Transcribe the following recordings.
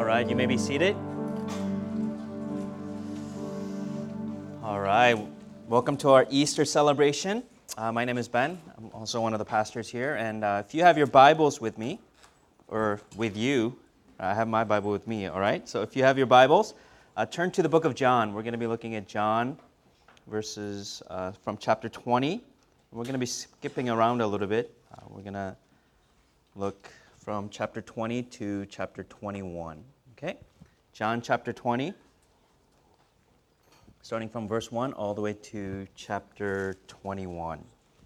right, you may be seated. All right, welcome to our Easter celebration. My name is Ben. I'm also one of the pastors here. And if you have your Bibles with me, or with you, I have my Bible with me, all right? So if you have your Bibles, turn to the book of John. We're going to be looking at John verses from chapter 20. We're going to be skipping around a little bit. We're going to look from chapter 20 to chapter 21. Okay? John chapter 20, starting from verse 1 all the way to chapter 21.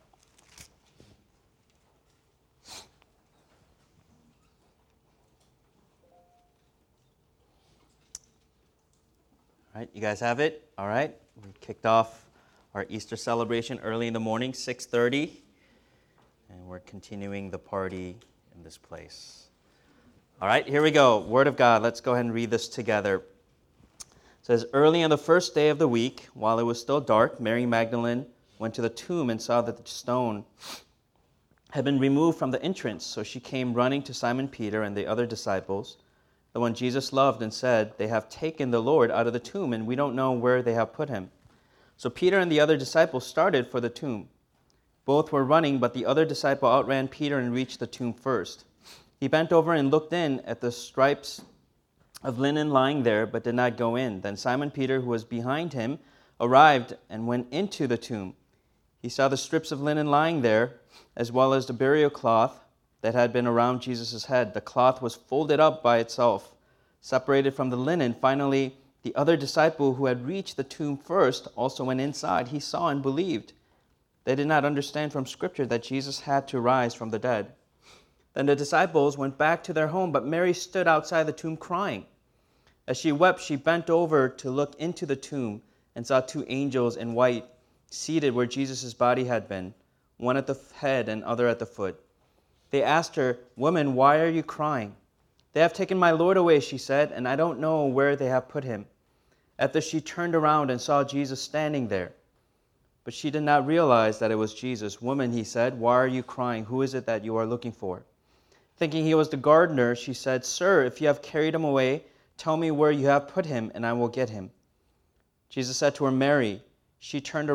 All right, you guys have it? All right. We kicked off our Easter celebration early in the morning, 6:30, and we're continuing the party in this place. All right, here we go. Word of God. Let's go ahead and read this together. It says, "Early on the first day of the week, while it was still dark, Mary Magdalene went to the tomb and saw that the stone had been removed from the entrance. So she came running to Simon Peter and the other disciples, the one Jesus loved, and said, 'They have taken the Lord out of the tomb, and we don't know where they have put him.' So Peter and the other disciple started for the tomb. Both were running, but the other disciple outran Peter and reached the tomb first. He bent over and looked in at the stripes of linen lying there, but did not go in. Then Simon Peter, who was behind him, arrived and went into the tomb. He saw the strips of linen lying there, as well as the burial cloth that had been around Jesus' head. The cloth was folded up by itself, separated from the linen. Finally, the other disciple who had reached the tomb first also went inside. He saw and believed. They did not understand from Scripture that Jesus had to rise from the dead. Then the disciples went back to their home, but Mary stood outside the tomb crying. As she wept, she bent over to look into the tomb and saw two angels in white seated where Jesus' body had been, one at the head and other at the foot. They asked her, 'Woman, why are you crying?' 'They have taken my Lord away,' she said, 'and I don't know where they have put him.' At this she turned around and saw Jesus standing there. But she did not realize that it was Jesus. 'Woman,' he said, 'why are you crying? Who is it that you are looking for?' Thinking he was the gardener, she said, 'Sir, if you have carried him away, tell me where you have put him, and I will get him.' Jesus said to her, 'Mary.' She turned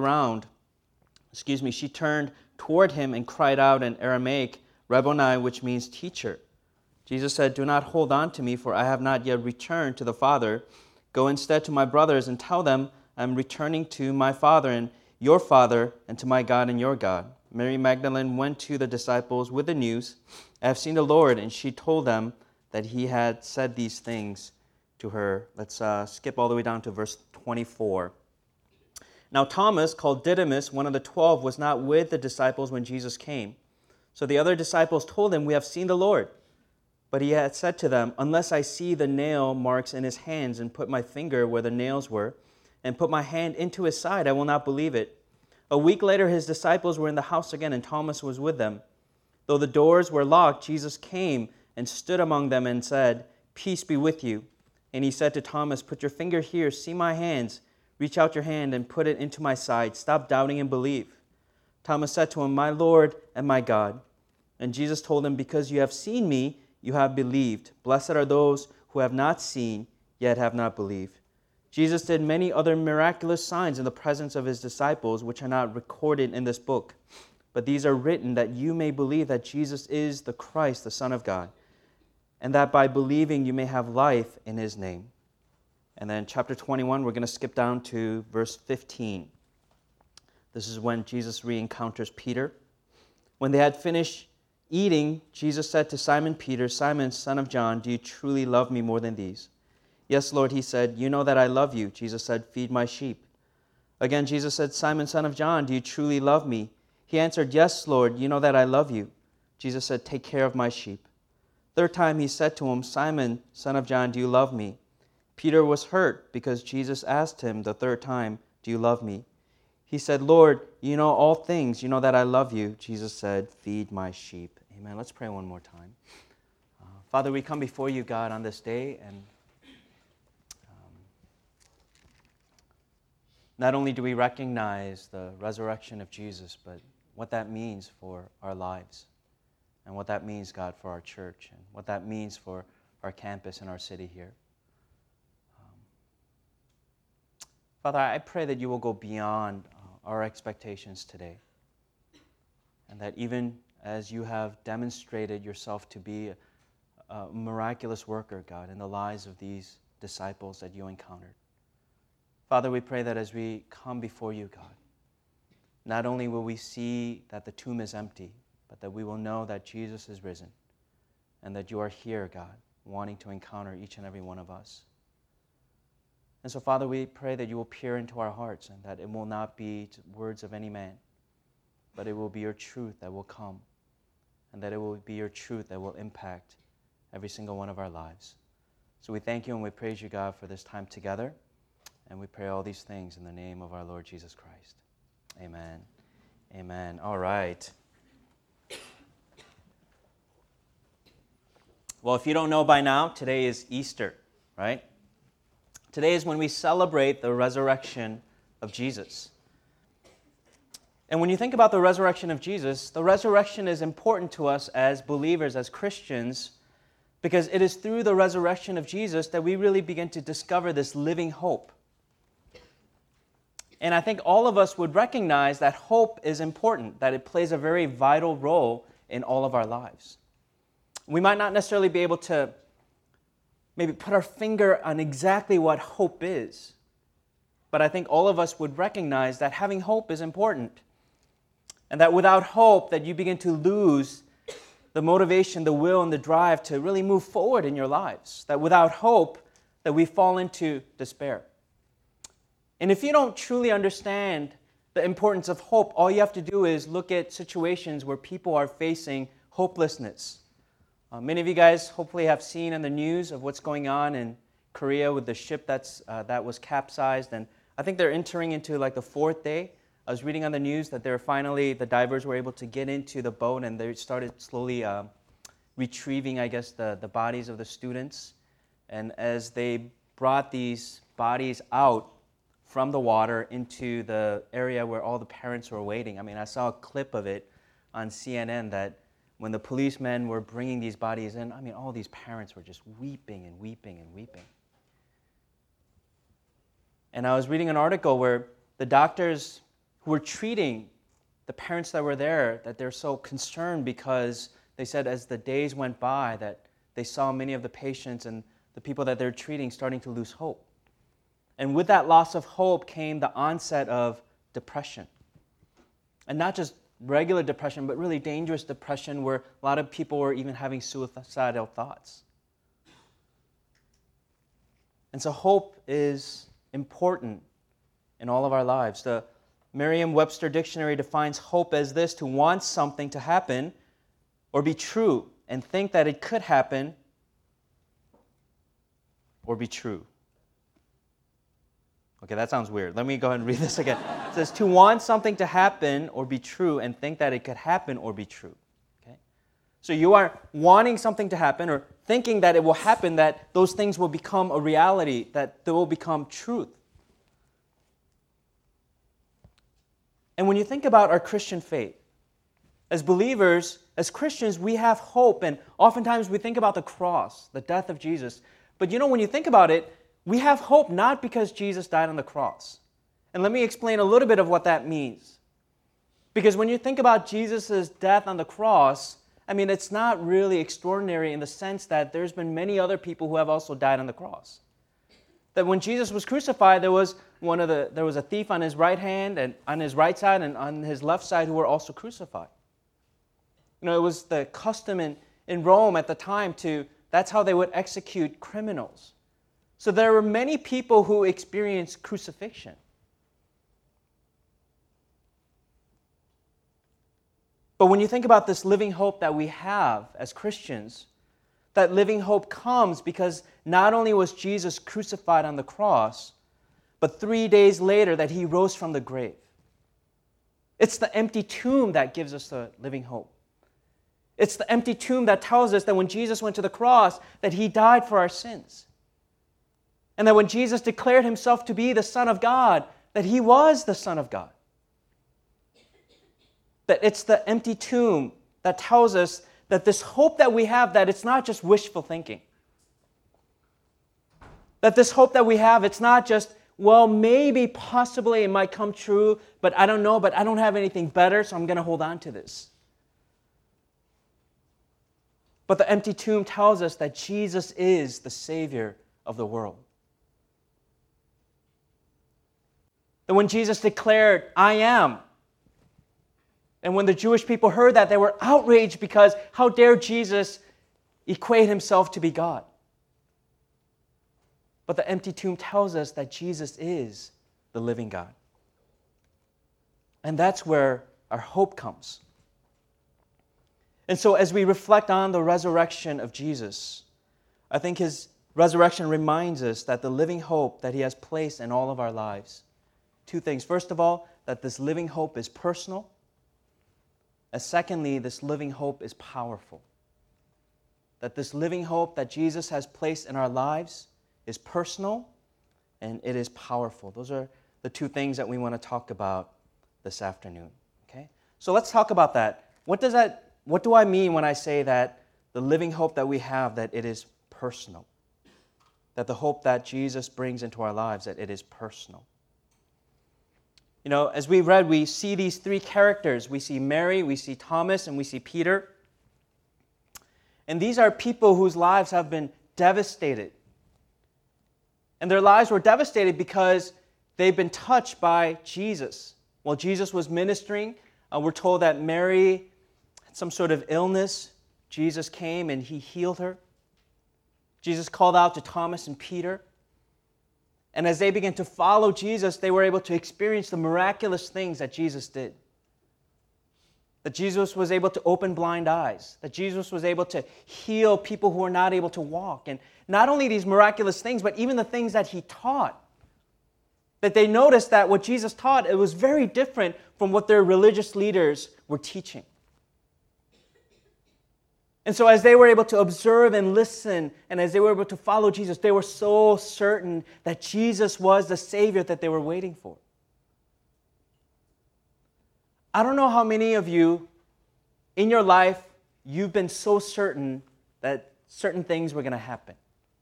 toward him and cried out in Aramaic, 'Rabboni,' which means teacher. Jesus said, 'Do not hold on to me, for I have not yet returned to the Father. Go instead to my brothers and tell them I am returning to my Father and your Father, and to my God and your God.' Mary Magdalene went to the disciples with the news, 'I have seen the Lord,' and she told them that he had said these things to her." Let's skip all the way down to verse 24. "Now Thomas, called Didymus, one of the 12, was not with the disciples when Jesus came. So the other disciples told him, 'We have seen the Lord.' But he had said to them, 'Unless I see the nail marks in his hands and put my finger where the nails were, and put my hand into his side, I will not believe it.' A week later, his disciples were in the house again, and Thomas was with them. Though the doors were locked, Jesus came and stood among them and said, 'Peace be with you.' And he said to Thomas, 'Put your finger here, see my hands. Reach out your hand and put it into my side. Stop doubting and believe.' Thomas said to him, 'My Lord and my God.' And Jesus told him, 'Because you have seen me, you have believed. Blessed are those who have not seen, yet have not believed.' Jesus did many other miraculous signs in the presence of his disciples, which are not recorded in this book. But these are written that you may believe that Jesus is the Christ, the Son of God, and that by believing you may have life in his name." And then chapter 21, we're going to skip down to verse 15. This is when Jesus re-encounters Peter. When they had finished eating, Jesus said to Simon Peter, "Simon, son of John, do you truly love me more than these?" "Yes, Lord," he said, "you know that I love you." Jesus said, "Feed my sheep." Again, Jesus said, "Simon, son of John, do you truly love me?" He answered, "Yes, Lord, you know that I love you." Jesus said, "Take care of my sheep." Third time he said to him, "Simon, son of John, do you love me?" Peter was hurt because Jesus asked him the third time, "Do you love me?" He said, "Lord, you know all things. You know that I love you." Jesus said, "Feed my sheep." Amen. Let's pray one more time. Father, we come before you, God, on this day, and not only do we recognize the resurrection of Jesus, but what that means for our lives, and what that means, God, for our church, and what that means for our campus and our city here. Father, I pray that you will go beyond our expectations today, and that even as you have demonstrated yourself to be a miraculous worker, God, in the lives of these disciples that you encountered. Father, we pray that as we come before you, God, not only will we see that the tomb is empty, but that we will know that Jesus is risen and that you are here, God, wanting to encounter each and every one of us. And so, Father, we pray that you will peer into our hearts and that it will not be words of any man, but it will be your truth that will come, and that it will be your truth that will impact every single one of our lives. So we thank you and we praise you, God, for this time together, and we pray all these things in the name of our Lord Jesus Christ. Amen. Amen. All right. Well, if you don't know by now, today is Easter, right? Today is when we celebrate the resurrection of Jesus. And when you think about the resurrection of Jesus, the resurrection is important to us as believers, as Christians, because it is through the resurrection of Jesus that we really begin to discover this living hope. And I think all of us would recognize that hope is important, that it plays a very vital role in all of our lives. We might not necessarily be able to maybe put our finger on exactly what hope is, but I think all of us would recognize that having hope is important. And that without hope, that you begin to lose the motivation, the will, and the drive to really move forward in your lives. That without hope, that we fall into despair. And if you don't truly understand the importance of hope, all you have to do is look at situations where people are facing hopelessness. Many of you guys hopefully have seen in the news of what's going on in Korea with the ship that was capsized, and I think they're entering into like the 4th day. I was reading on the news that the divers were able to get into the boat, and they started slowly retrieving, I guess, the bodies of the students. And as they brought these bodies out from the water into the area where all the parents were waiting, I mean, I saw a clip of it on CNN that when the policemen were bringing these bodies in, I mean, all these parents were just weeping and weeping and weeping. And I was reading an article where the doctors who were treating the parents that were there, that they're so concerned because they said as the days went by that they saw many of the patients and the people that they're treating starting to lose hope. And with that loss of hope came the onset of depression. And not just regular depression, but really dangerous depression where a lot of people were even having suicidal thoughts. And so hope is important in all of our lives. The Merriam-Webster Dictionary defines hope as this: to want something to happen or be true and think that it could happen or be true. Okay, that sounds weird. Let me go ahead and read this again. It says, to want something to happen or be true and think that it could happen or be true. Okay? So you are wanting something to happen or thinking that it will happen, that those things will become a reality, that they will become truth. And when you think about our Christian faith, as believers, as Christians, we have hope, and oftentimes we think about the cross, the death of Jesus. But you know, when you think about it, we have hope not because Jesus died on the cross. And let me explain a little bit of what that means. Because when you think about Jesus' death on the cross, I mean, it's not really extraordinary in the sense that there's been many other people who have also died on the cross. That when Jesus was crucified, there was a thief on his right hand and on his right side and on his left side who were also crucified. You know, it was the custom in Rome at the time that's how they would execute criminals. So there were many people who experienced crucifixion. But when you think about this living hope that we have as Christians, that living hope comes because not only was Jesus crucified on the cross, but 3 days later that he rose from the grave. It's the empty tomb that gives us the living hope. It's the empty tomb that tells us that when Jesus went to the cross, that he died for our sins. And that when Jesus declared himself to be the Son of God, that he was the Son of God. That it's the empty tomb that tells us that this hope that we have, that it's not just wishful thinking. That this hope that we have, it's not just, well, maybe, possibly it might come true, but I don't know, but I don't have anything better, so I'm going to hold on to this. But the empty tomb tells us that Jesus is the Savior of the world. That when Jesus declared, I am, and when the Jewish people heard that, they were outraged because how dare Jesus equate himself to be God? But the empty tomb tells us that Jesus is the living God. And that's where our hope comes. And so as we reflect on the resurrection of Jesus, I think his resurrection reminds us that the living hope that he has placed in all of our lives. Two things. First of all, that this living hope is personal. And secondly, this living hope is powerful. That this living hope that Jesus has placed in our lives is personal and it is powerful. Those are the two things that we want to talk about this afternoon. Okay? So let's talk about that. What do I mean when I say that the living hope that we have, that it is personal? That the hope that Jesus brings into our lives, that it is personal. You know, as we read, we see these three characters. We see Mary, we see Thomas, and we see Peter. And these are people whose lives have been devastated. And their lives were devastated because they've been touched by Jesus. While Jesus was ministering, we're told that Mary had some sort of illness. Jesus came and he healed her. Jesus called out to Thomas and Peter. And as they began to follow Jesus, they were able to experience the miraculous things that Jesus did. That Jesus was able to open blind eyes. That Jesus was able to heal people who were not able to walk. And not only these miraculous things, but even the things that he taught. That they noticed that what Jesus taught, it was very different from what their religious leaders were teaching. And so as they were able to observe and listen, and as they were able to follow Jesus, they were so certain that Jesus was the Savior that they were waiting for. I don't know how many of you, in your life, you've been so certain that certain things were going to happen.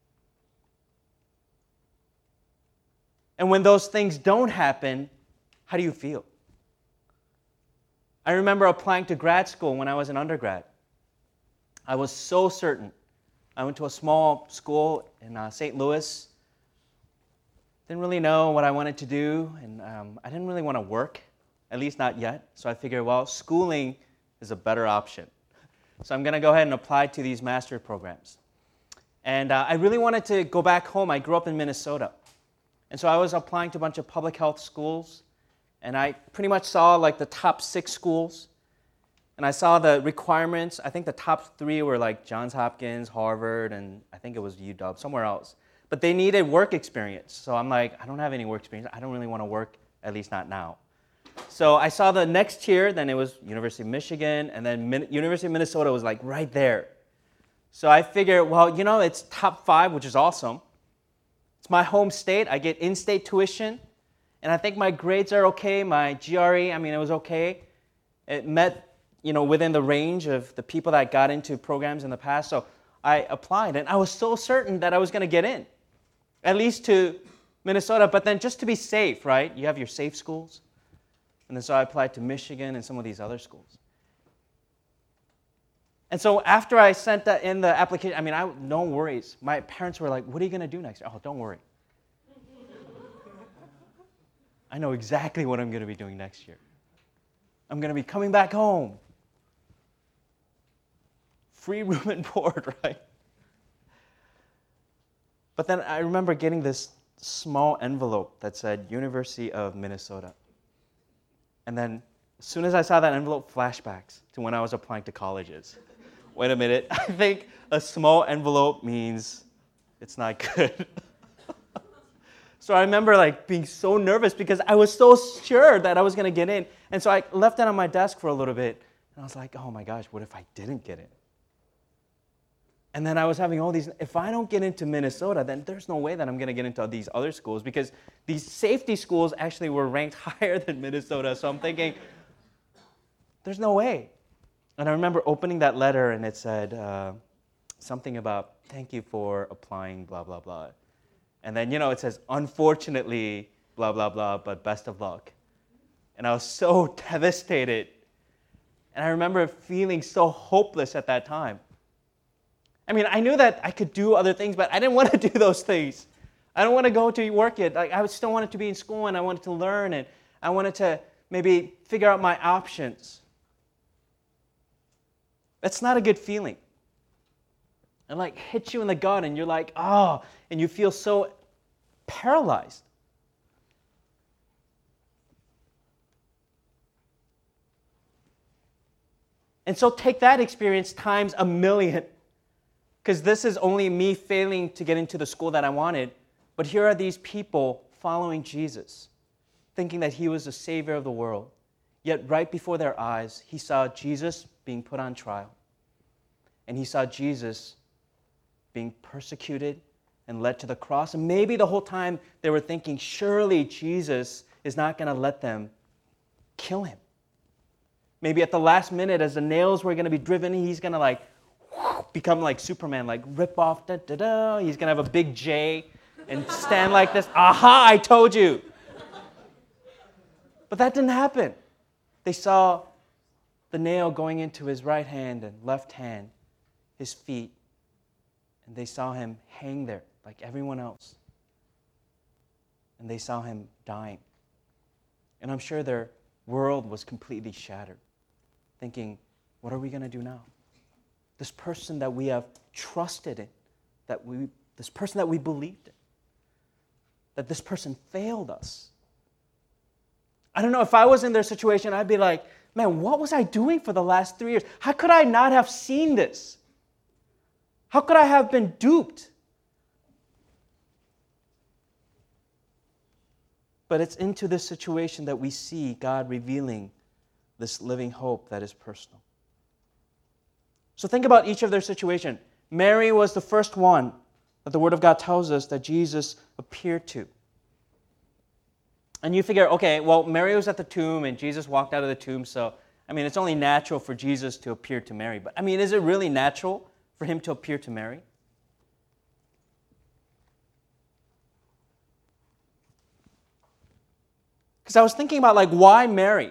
And when those things don't happen, how do you feel? I remember applying to grad school when I was an undergrad. I was so certain. I went to a small school in St. Louis. Didn't really know what I wanted to do, and I didn't really want to work, at least not yet. So I figured, well, schooling is a better option. So I'm going to go ahead and apply to these master's programs. And I really wanted to go back home. I grew up in Minnesota. And so I was applying to a bunch of public health schools, and I pretty much saw like the top 6 schools. And I saw the requirements. I think the top 3 were like Johns Hopkins, Harvard, and I think it was UW, somewhere else. But they needed work experience. So I'm like, I don't have any work experience. I don't really want to work, at least not now. So I saw the next tier, then it was University of Michigan, and then University of Minnesota was like right there. So I figured, well, you know, it's top 5, which is awesome. It's my home state. I get in-state tuition. And I think my grades are okay. My GRE, I mean, it was okay. It met, you know, within the range of the people that got into programs in the past. So I applied, and I was so certain that I was going to get in, at least to Minnesota. But then just to be safe, right? You have your safe schools. And then so I applied to Michigan and some of these other schools. And so after I sent that in the application, I mean, no worries. My parents were like, what are you going to do next year? Oh, don't worry. I know exactly what I'm going to be doing next year. I'm going to be coming back home. Free room and board, right? But then I remember getting this small envelope that said University of Minnesota. And then as soon as I saw that envelope, flashbacks to when I was applying to colleges. Wait a minute, I think a small envelope means it's not good. So I remember like being so nervous because I was so sure that I was going to get in. And so I left it on my desk for a little bit. And I was like, oh my gosh, what if I didn't get in? And then I was having all these, if I don't get into Minnesota, then there's no way that I'm going to get into these other schools because these safety schools actually were ranked higher than Minnesota. So I'm thinking, there's no way. And I remember opening that letter and it said something about, thank you for applying, blah, blah, blah. And then, it says, unfortunately, blah, blah, blah, but best of luck. And I was so devastated. And I remember feeling so hopeless at that time. I mean, I knew that I could do other things, but I didn't want to do those things. I don't want to go to work yet. I still wanted to be in school, and I wanted to learn, and I wanted to maybe figure out my options. That's not a good feeling. It hits you in the gut, and you're like, oh, and you feel so paralyzed. And so take that experience times a million, because this is only me failing to get into the school that I wanted, but here are these people following Jesus, thinking that he was the Savior of the world. Yet right before their eyes, he saw Jesus being put on trial. And he saw Jesus being persecuted and led to the cross. And maybe the whole time they were thinking, surely Jesus is not going to let them kill him. Maybe at the last minute, as the nails were going to be driven, he's going to become like Superman, rip off, da-da-da. He's going to have a big J and stand like this. Aha, I told you. But that didn't happen. They saw the nail going into his right hand and left hand, his feet, and they saw him hang there like everyone else. And they saw him dying. And I'm sure their world was completely shattered, thinking, what are we going to do now? This person that we have trusted in, this person that we believed in, that this person failed us. I don't know, if I was in their situation, I'd be like, man, what was I doing for the last 3 years? How could I not have seen this? How could I have been duped? But it's into this situation that we see God revealing this living hope that is personal. So think about each of their situation. Mary was the first one that the Word of God tells us that Jesus appeared to. And you figure, okay, well, Mary was at the tomb and Jesus walked out of the tomb, so, it's only natural for Jesus to appear to Mary. But, is it really natural for him to appear to Mary? Because I was thinking about, why Mary?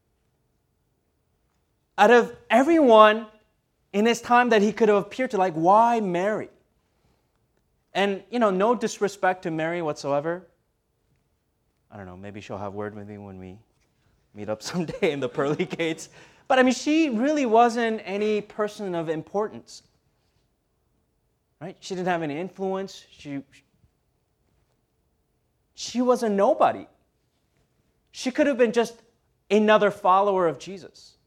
Out of everyone in his time that he could have appeared to, why Mary? And, no disrespect to Mary whatsoever. I don't know, maybe she'll have word with me when we meet up someday in the pearly gates. But, she really wasn't any person of importance. Right? She didn't have any influence. She was a nobody. She could have been just another follower of Jesus.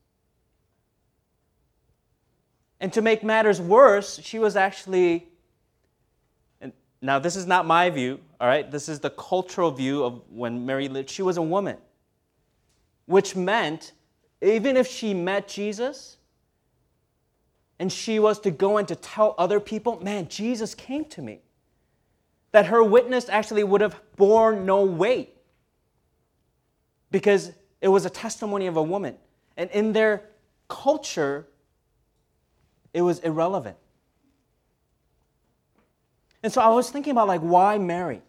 And to make matters worse, she was actually, and now this is not my view, all right? This is the cultural view of when Mary lived. She was a woman, which meant even if she met Jesus and she was to go and to tell other people, man, Jesus came to me, that her witness actually would have borne no weight because it was a testimony of a woman. And in their culture, it was irrelevant. And so I was thinking about why Mary?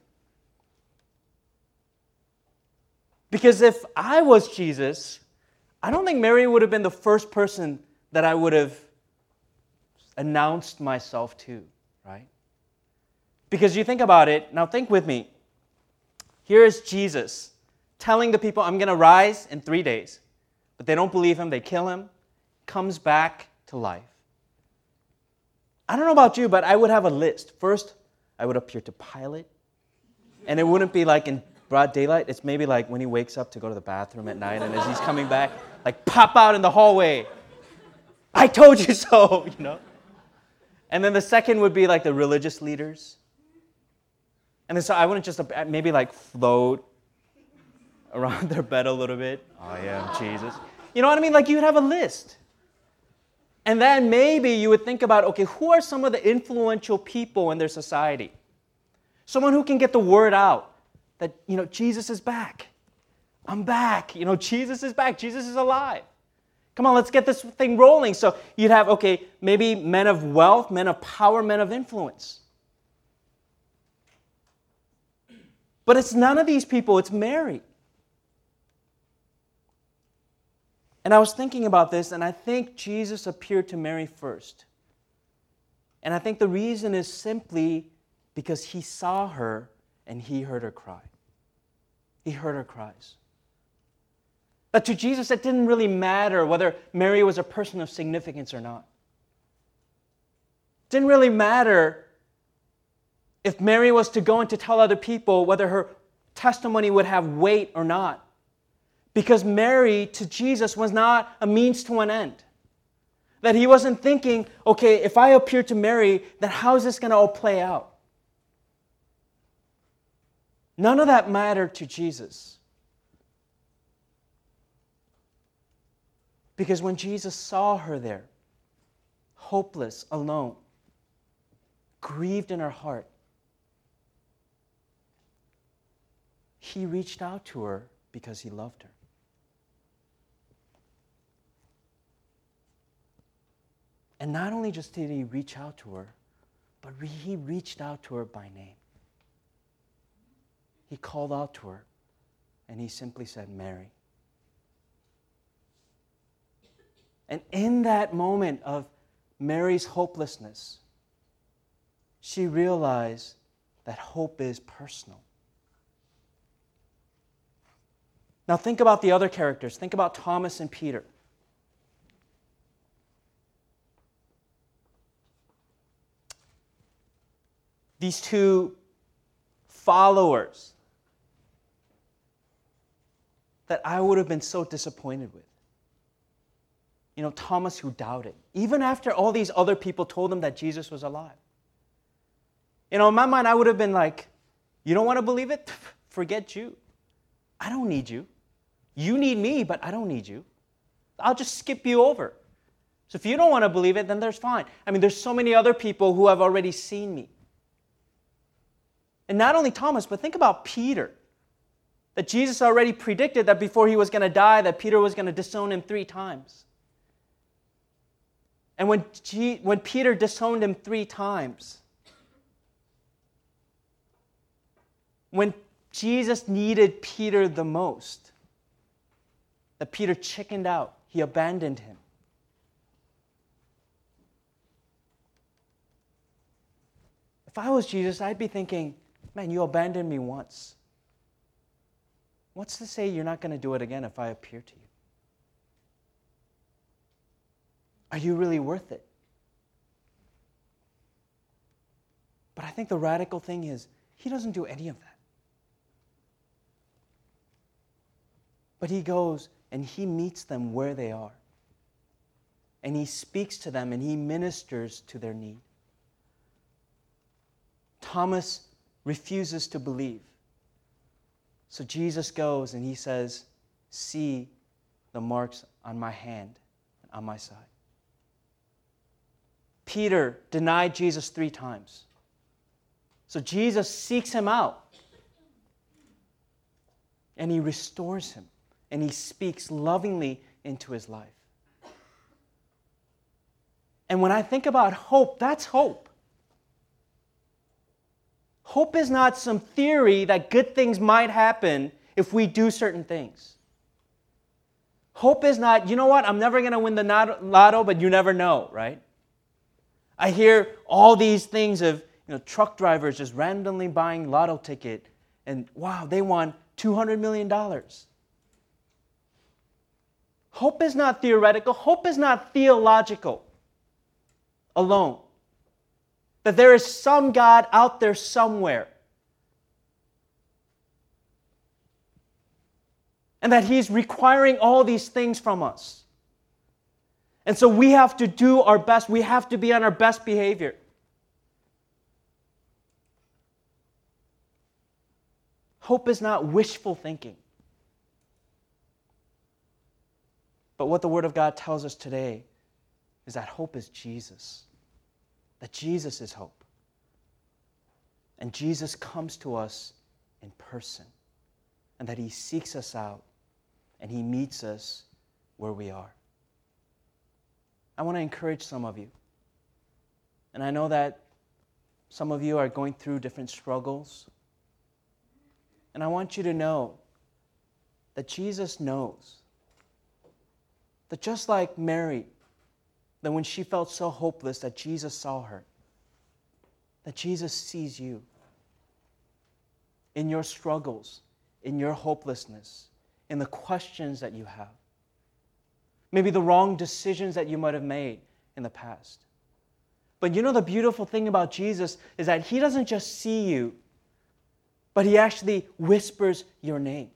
Because if I was Jesus, I don't think Mary would have been the first person that I would have announced myself to, right? Because you think about it, now think with me. Here is Jesus telling the people, I'm going to rise in 3 days. But they don't believe him, they kill him, comes back to life. I don't know about you, but I would have a list. First, I would appear to Pilate, and it wouldn't be in broad daylight. It's maybe when he wakes up to go to the bathroom at night, and as he's coming back, pop out in the hallway. I told you so, And then the second would be the religious leaders. And then so I wouldn't just maybe float around their bed a little bit. I am Jesus. You know what I mean? You'd have a list. And then maybe you would think about, okay, who are some of the influential people in their society? Someone who can get the word out that, Jesus is back. I'm back. Jesus is back. Jesus is alive. Come on, let's get this thing rolling. So you'd have, okay, maybe men of wealth, men of power, men of influence. But it's none of these people, it's Mary. And I was thinking about this, and I think Jesus appeared to Mary first. And I think the reason is simply because he saw her and he heard her cry. He heard her cries. That to Jesus, it didn't really matter whether Mary was a person of significance or not. It didn't really matter if Mary was to go and to tell other people whether her testimony would have weight or not. Because Mary to Jesus was not a means to an end. That he wasn't thinking, okay, if I appear to Mary, then how is this going to all play out? None of that mattered to Jesus. Because when Jesus saw her there, hopeless, alone, grieved in her heart, he reached out to her because he loved her. And not only just did he reach out to her, but he reached out to her by name. He called out to her, and he simply said, Mary. And in that moment of Mary's hopelessness, she realized that hope is personal. Now think about the other characters. Think about Thomas and Peter. These two followers that I would have been so disappointed with. You know, Thomas who doubted, even after all these other people told him that Jesus was alive. You know, in my mind, I would have been like, you don't want to believe it? Forget you. I don't need you. You need me, but I don't need you. I'll just skip you over. So if you don't want to believe it, then there's fine. I mean, there's so many other people who have already seen me. And not only Thomas, but think about Peter. That Jesus already predicted that before he was going to die, that Peter was going to disown him 3 times. And when Peter disowned him 3 times, when Jesus needed Peter the most, that Peter chickened out. He abandoned him. If I was Jesus, I'd be thinking, man, you abandoned me once. What's to say you're not going to do it again if I appear to you? Are you really worth it? But I think the radical thing is, he doesn't do any of that. But he goes and he meets them where they are. And he speaks to them and he ministers to their need. Thomas refuses to believe. So Jesus goes and he says, see the marks on my hand and on my side. Peter denied Jesus 3 times. So Jesus seeks him out. And he restores him. And he speaks lovingly into his life. And when I think about hope, that's hope. Hope is not some theory that good things might happen if we do certain things. Hope is not, you know what, I'm never going to win the lotto, but you never know, right? I hear all these things of truck drivers just randomly buying lotto ticket and wow, they won $200 million. Hope is not theoretical. Hope is not theological alone. That there is some God out there somewhere. And that He's requiring all these things from us. And so we have to do our best. We have to be on our best behavior. Hope is not wishful thinking. But what the Word of God tells us today is that hope is Jesus. That Jesus is hope. And Jesus comes to us in person. And that He seeks us out and He meets us where we are. I want to encourage some of you. And I know that some of you are going through different struggles. And I want you to know that Jesus knows that just like Mary, that when she felt so hopeless that Jesus saw her, that Jesus sees you in your struggles, in your hopelessness, in the questions that you have. Maybe the wrong decisions that you might have made in the past. But you know the beautiful thing about Jesus is that He doesn't just see you, but He actually whispers your name.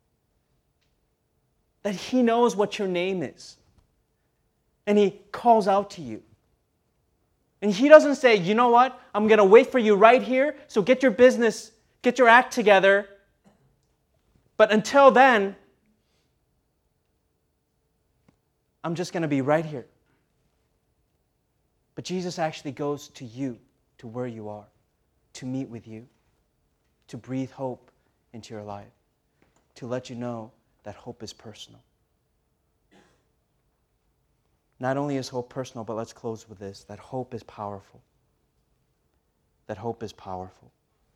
That He knows what your name is. And He calls out to you. And He doesn't say, you know what, I'm going to wait for you right here, so get your business, get your act together. But until then, I'm just going to be right here. But Jesus actually goes to you, to where you are, to meet with you, to breathe hope into your life, to let you know that hope is personal. Not only is hope personal, but let's close with this, that hope is powerful. That hope is powerful.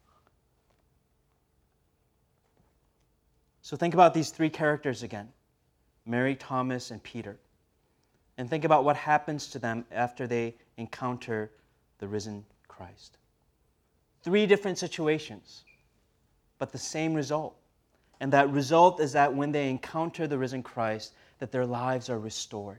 So think about these three characters again, Mary, Thomas, and Peter. And think about what happens to them after they encounter the risen Christ. Three different situations, but the same result. And that result is that when they encounter the risen Christ, that their lives are restored.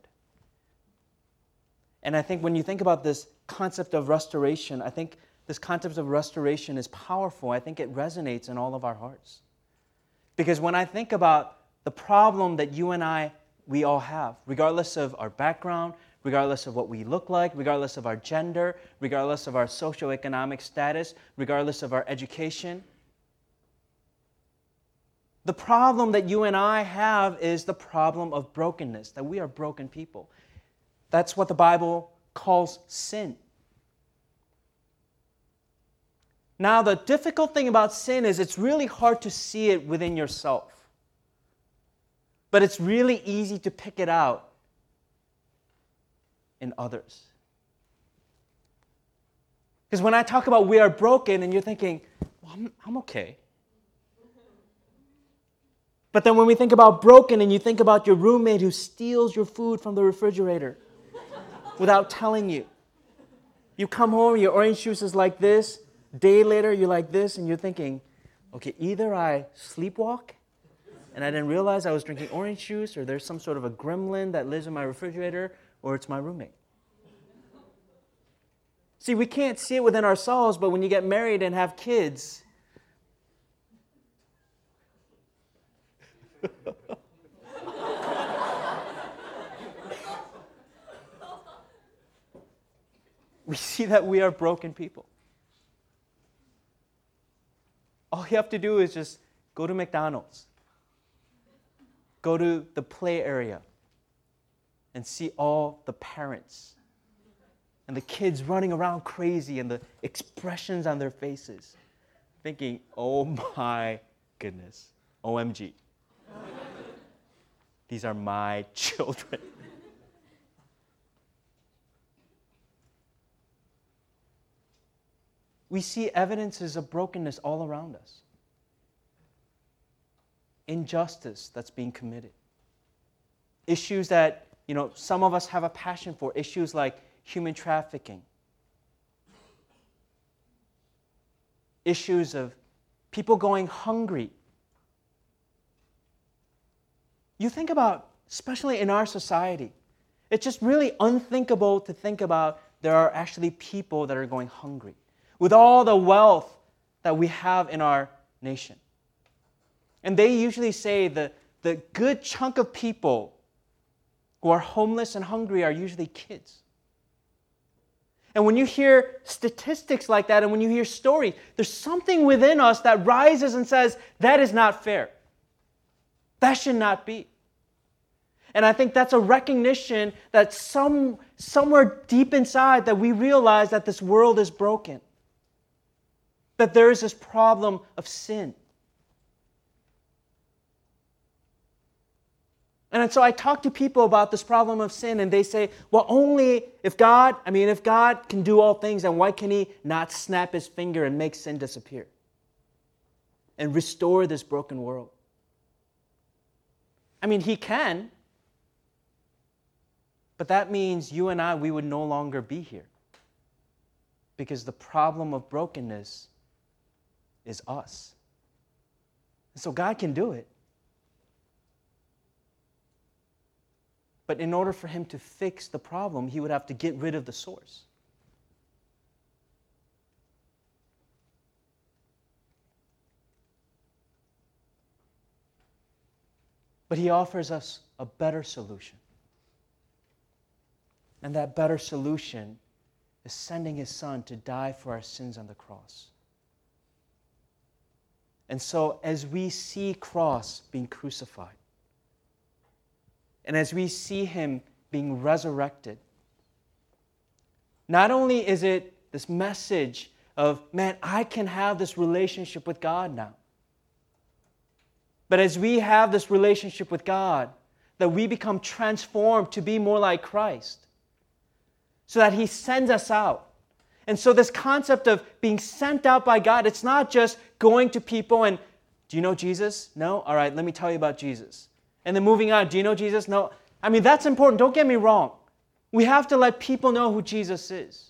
And I think when you think about this concept of restoration, I think this concept of restoration is powerful. I think it resonates in all of our hearts. Because when I think about the problem that you and we all have, regardless of our background, regardless of what we look like, regardless of our gender, regardless of our socioeconomic status, regardless of our education, the problem that you and I have is the problem of brokenness, that we are broken people. That's what the Bible calls sin. Now, the difficult thing about sin is it's really hard to see it within yourself. But it's really easy to pick it out in others. Because when I talk about we are broken, and you're thinking, well, I'm okay. But then when we think about broken, and you think about your roommate who steals your food from the refrigerator without telling you. You come home, your orange juice is like this. Day later, you're like this, and you're thinking, okay, either I sleepwalk, and I didn't realize I was drinking orange juice, or there's some sort of a gremlin that lives in my refrigerator, or it's my roommate. See, we can't see it within ourselves, but when you get married and have kids, we see that we are broken people. All you have to do is just go to McDonald's, go to the play area, and see all the parents and the kids running around crazy and the expressions on their faces, thinking, oh my goodness, OMG. These are my children. We see evidences of brokenness all around us. Injustice that's being committed. Issues that, some of us have a passion for. Issues like human trafficking. Issues of people going hungry. You think about, especially in our society, it's just really unthinkable to think about there are actually people that are going hungry. With all the wealth that we have in our nation. And they usually say the good chunk of people who are homeless and hungry are usually kids. And when you hear statistics like that, and when you hear stories, there's something within us that rises and says, that is not fair. That should not be. And I think that's a recognition that somewhere deep inside that we realize that this world is broken. That there is this problem of sin. And so I talk to people about this problem of sin, and they say, well, only if God can do all things, then why can He not snap His finger and make sin disappear? and restore this broken world. I mean, He can, but that means you and I, we would no longer be here. Because the problem of brokenness is us. And so God can do it. But in order for Him to fix the problem, He would have to get rid of the source. But He offers us a better solution. And that better solution is sending His Son to die for our sins on the cross. And so as we see Christ being crucified, and as we see Him being resurrected, not only is it this message of, man, I can have this relationship with God now. But as we have this relationship with God, that we become transformed to be more like Christ. So that He sends us out. And so this concept of being sent out by God, it's not just going to people and, do you know Jesus? No? All right, let me tell you about Jesus. And then moving on, do you know Jesus? No. I mean, that's important. Don't get me wrong. We have to let people know who Jesus is.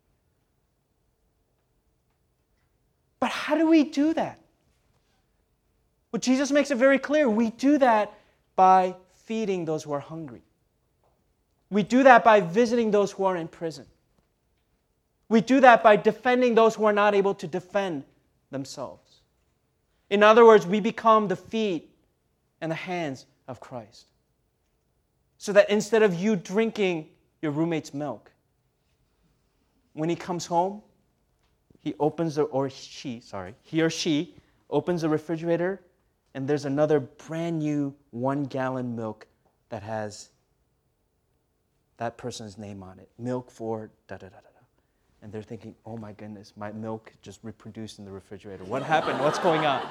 But how do we do that? Well, Jesus makes it very clear. We do that by feeding those who are hungry. We do that by visiting those who are in prison. We do that by defending those who are not able to defend themselves. In other words, we become the feet and the hands of Christ. So that instead of you drinking your roommate's milk, when he comes home, he or she opens the refrigerator, and there's another brand new 1-gallon milk that has that person's name on it. Milk for da-da-da-da-da. And they're thinking, oh my goodness, my milk just reproduced in the refrigerator. What happened? What's going on?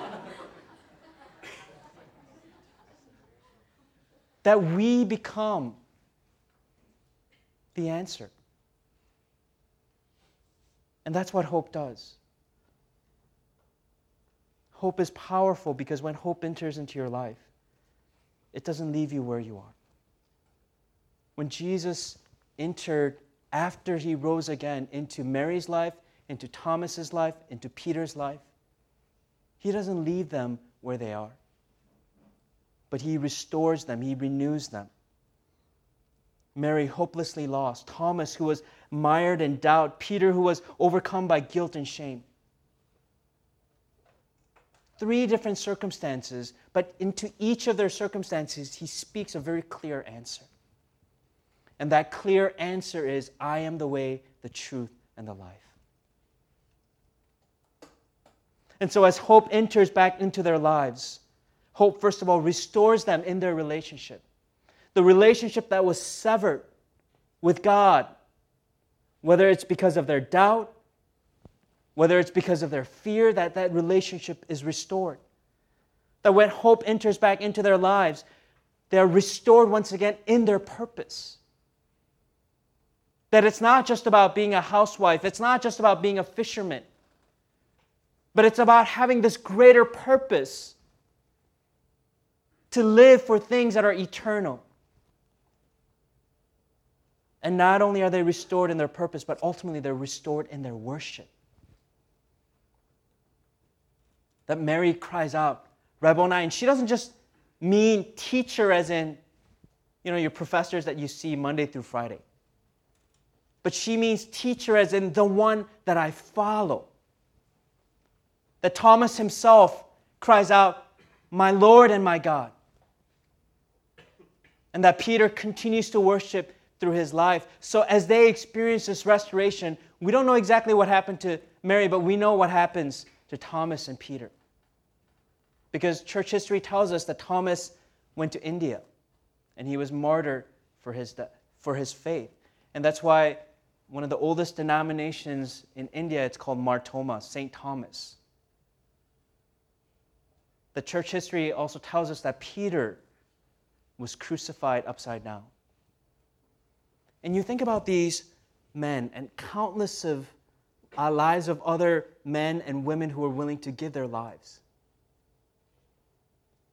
That we become the answer. And that's what hope does. Hope is powerful because when hope enters into your life, it doesn't leave you where you are. When Jesus entered after He rose again into Mary's life, into Thomas's life, into Peter's life, He doesn't leave them where they are. But He restores them, He renews them. Mary, hopelessly lost. Thomas, who was mired in doubt. Peter, who was overcome by guilt and shame. 3 different circumstances, but into each of their circumstances, He speaks a very clear answer. And that clear answer is, I am the way, the truth, and the life. And so as hope enters back into their lives, hope, first of all, restores them in their relationship. The relationship that was severed with God, whether it's because of their doubt, whether it's because of their fear, that relationship is restored. That when hope enters back into their lives, they are restored once again in their purpose. That it's not just about being a housewife, it's not just about being a fisherman, but it's about having this greater purpose to live for things that are eternal. And not only are they restored in their purpose, but ultimately they're restored in their worship. That Mary cries out, Rabboni, and she doesn't just mean teacher as in, your professors that you see Monday through Friday. But she means teacher as in the one that I follow. That Thomas himself cries out, my Lord and my God. And that Peter continues to worship through his life. So as they experience this restoration, we don't know exactly what happened to Mary, but we know what happens to Thomas and Peter. Because church history tells us that Thomas went to India and he was martyred for his faith. And that's why one of the oldest denominations in India, it's called Mar Thoma, St. Thomas. The church history also tells us that Peter was crucified upside down. And you think about these men and countless of lives of other men and women who were willing to give their lives.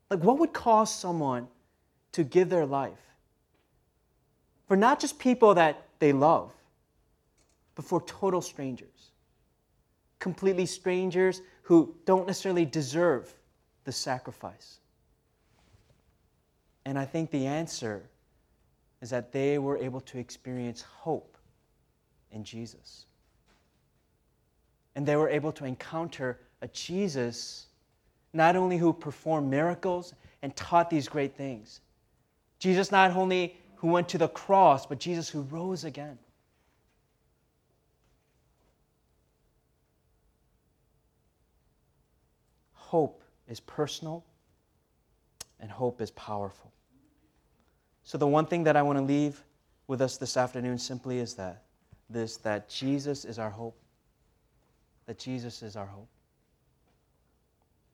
Like, what would cause someone to give their life for not just people that they love, but for total strangers? Completely strangers who don't necessarily deserve the sacrifice. And I think the answer is that they were able to experience hope in Jesus. And they were able to encounter a Jesus not only who performed miracles and taught these great things, Jesus not only who went to the cross, but Jesus who rose again. Hope is personal, and hope is powerful. So the one thing that I want to leave with us this afternoon simply is that Jesus is our hope. That Jesus is our hope.